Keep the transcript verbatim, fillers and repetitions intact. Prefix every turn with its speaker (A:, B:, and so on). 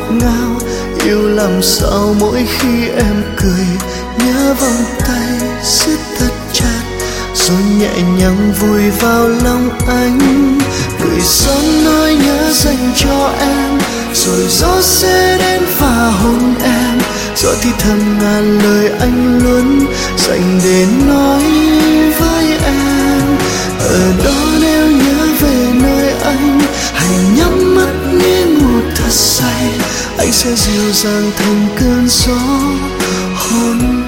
A: ngọt ngào. Yêu làm sao mỗi khi em cười, nhớ vòng tay siết thật chặt, rồi nhẹ nhàng vùi vào lòng anh. Gửi sớm nỗi nhớ dành cho em, rồi gió sẽ đến và hôn em. Gió thì thầm ngàn lời anh luôn dành để nói với em. Ở đó nếu nhớ về nơi anh, hãy nhắm mắt nghĩ ngủ thật say. Anh sẽ dịu dàng thành cơn gió hôn